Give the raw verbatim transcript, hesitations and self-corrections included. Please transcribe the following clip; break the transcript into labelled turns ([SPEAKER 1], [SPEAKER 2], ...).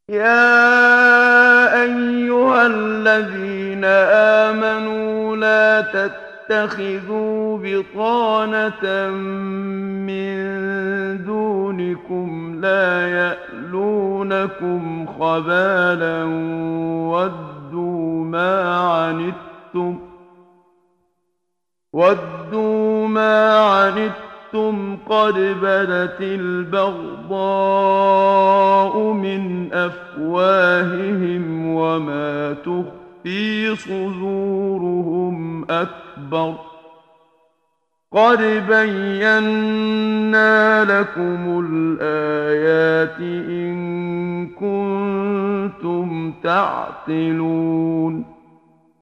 [SPEAKER 1] يا أيها الذين آمنوا لا تتخذوا بطانة من دونكم لا يألونكم خبالا ودوا ما عنتم ودوا ما عنتم قد بدت البغضاء من أفواههم وما تخفي صدورهم أكبر قد بينا لكم الآيات إن كنتم تعقلون